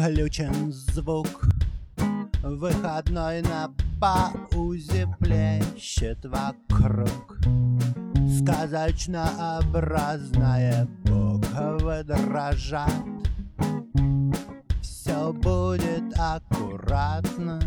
Включен звук, выходной на паузе плещет вокруг. Сказочнообразная буквы дрожат. Все будет аккуратно,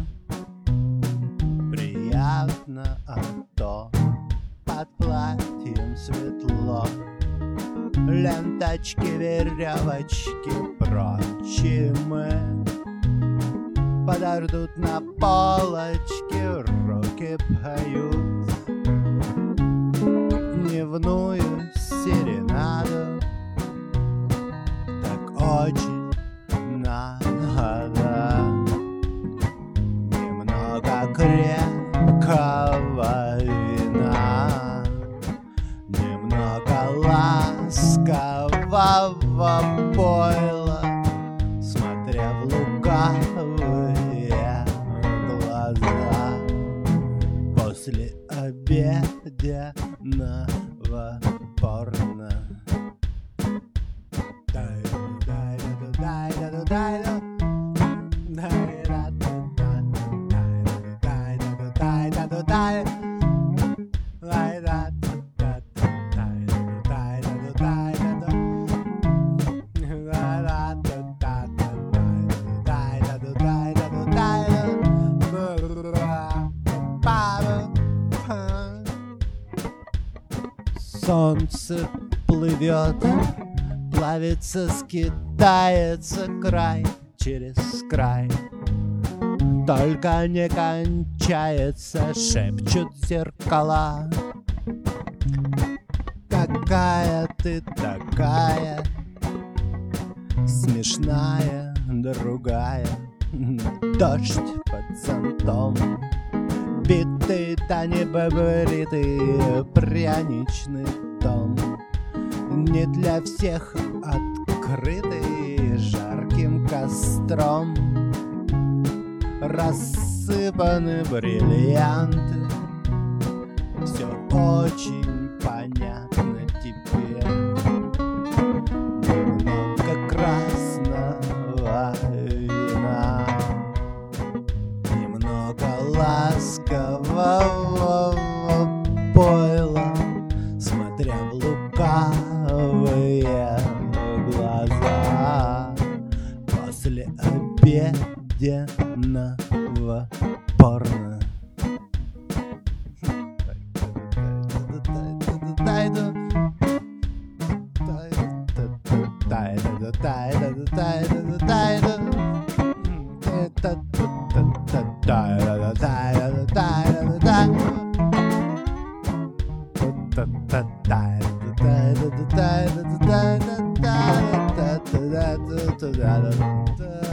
приятно, а то под платьем светло. Ленточки, веревочки, прочимы подождут на полочке, руки поют дневную серенаду. Так очень надо немного крепкого вина, немного ласкового пойла, смотря в лукавые глаза после обеденного порно. Солнце плывет, плавится, скитается край через край. Только не кончается, шепчут зеркала. Какая ты такая, смешная, другая. Дождь под зонтом, битый, да не побритый, пряничный дом. Не для всех открытый жарким костром. Рассыпаны бриллианты, все очень понятно теперь. Немного красного вина, немного ласкового пойла, смотря в лукавые глаза после обеденного порно. Da